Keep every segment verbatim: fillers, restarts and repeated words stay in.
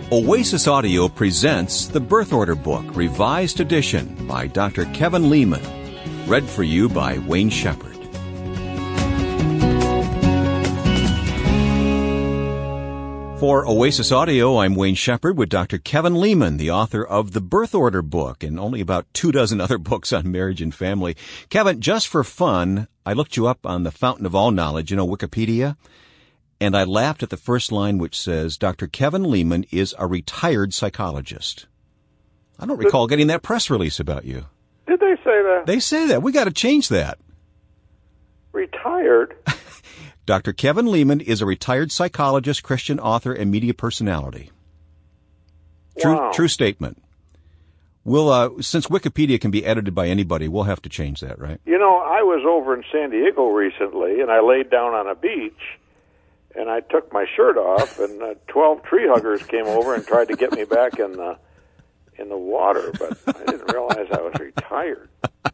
Oasis Audio presents The Birth Order Book, Revised Edition by Doctor Kevin Leman. Read for you by Wayne Shepherd. For Oasis Audio, I'm Wayne Shepherd with Doctor Kevin Leman, the author of The Birth Order Book and only about two dozen other books on marriage and family. Kevin, just for fun, I looked you up on the Fountain of All Knowledge, you know, Wikipedia, and I laughed at the first line, which says, Doctor Kevin Leman is a retired psychologist. I don't recall getting that press release about you. Did they say that? They say that. We got to change that. Retired? Doctor Kevin Leman is a retired psychologist, Christian author, and media personality. True, Wow. True statement. We'll, uh, since Wikipedia can be edited by anybody, we'll have to change that, right? You know, I was over in San Diego recently, and I laid down on a beach, and I took my shirt off, and uh, twelve tree huggers came over and tried to get me back in the in the water, but I didn't realize I was retired.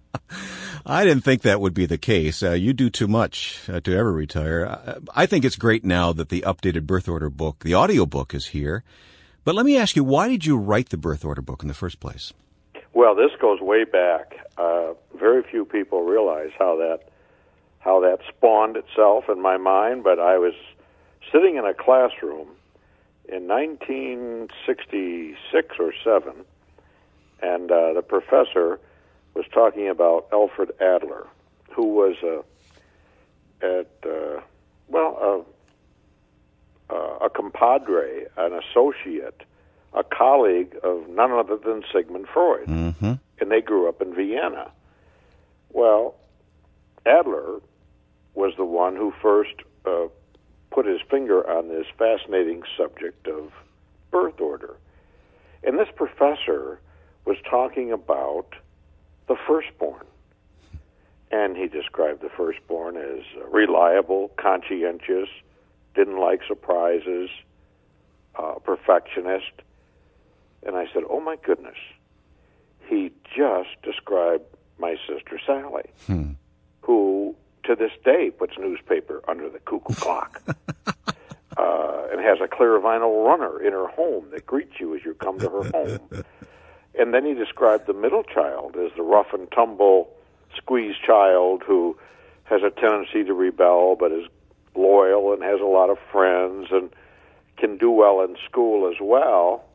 I didn't think that would be the case. Uh, you do too much uh, to ever retire. Uh, I think it's great now that the updated Birth Order book, the audio book, is here. But let me ask you, why did you write the Birth Order book in the first place? Well, this goes way back. Uh, very few people realize how that how that spawned itself in my mind, but I was sitting in a classroom in nineteen sixty-six or seven, and uh, the professor was talking about Alfred Adler, who was a at uh, well a, a compadre, an associate, a colleague of none other than Sigmund Freud, Mm-hmm. and they grew up in Vienna. Well, Adler was the one who first uh, put his finger on this fascinating subject of birth order, and this professor was talking about the firstborn. And he described the firstborn as reliable, conscientious, didn't like surprises, uh, perfectionist. And I said, oh my goodness, he just described my sister Sally, Hmm. who to this day puts newspaper under the cuckoo clock. uh, and has a clear vinyl runner in her home that greets you as you come to her home. And then he described the middle child as the rough and tumble, squeezed child who has a tendency to rebel but is loyal and has a lot of friends and can do well in school as well.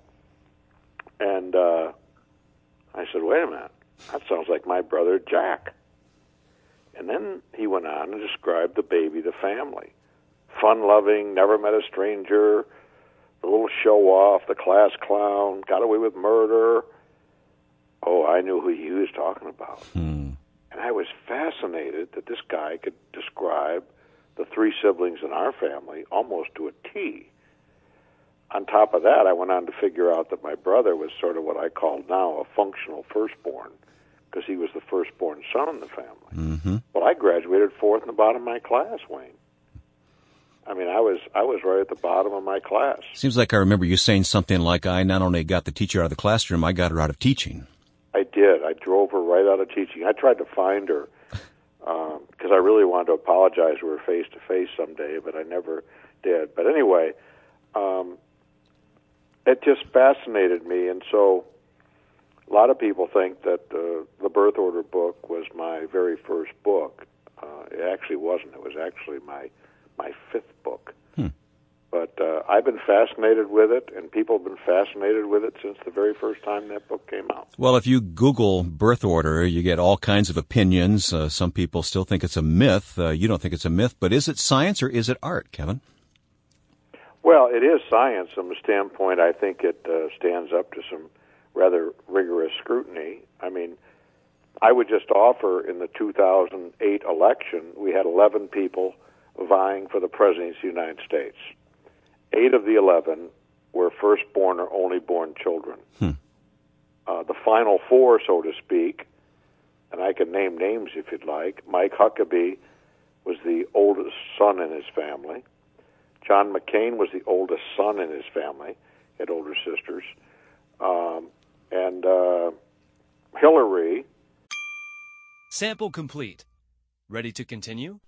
And uh, I said, wait a minute, that sounds like my brother Jack. And then he went on and described the baby, the family. Fun-loving, never met a stranger, the little show-off, the class clown, got away with murder. Oh, I knew who he was talking about. Hmm. And I was fascinated that this guy could describe the three siblings in our family almost to a T. On top of that, I went on to figure out that my brother was sort of what I call now a functional firstborn, because he was the firstborn son in the family. Mm-hmm. Well, I graduated fourth in the bottom of my class, Wayne. I mean, I was I was right at the bottom of my class. Seems like I remember you saying something like, I not only got the teacher out of the classroom, I got her out of teaching. I did. I drove her right out of teaching. I tried to find her because um, I really wanted to apologize to her face-to-face someday, but I never did. But anyway, um, it just fascinated me, and so a lot of people think that uh, the Birth Order book was my very first book. Uh, it actually wasn't. It was actually my my fifth book. Hmm. But uh, I've been fascinated with it, and people have been fascinated with it since the very first time that book came out. Well, if you Google birth order, you get all kinds of opinions. Uh, some people still think it's a myth. Uh, you don't think it's a myth, but is it science or is it art, Kevin? Well, it is science from the standpoint I think it uh, stands up to some rather rigorous scrutiny. I mean, I would just offer in the two thousand eight election, we had eleven people vying for the presidency of the United States. Eight of the eleven were firstborn or only-born children. Hmm. Uh, the final four, so to speak, and I can name names if you'd like. Mike Huckabee was the oldest son in his family. John McCain was the oldest son in his family. He had older sisters. Um, and uh, Hillary... Sample complete. Ready to continue?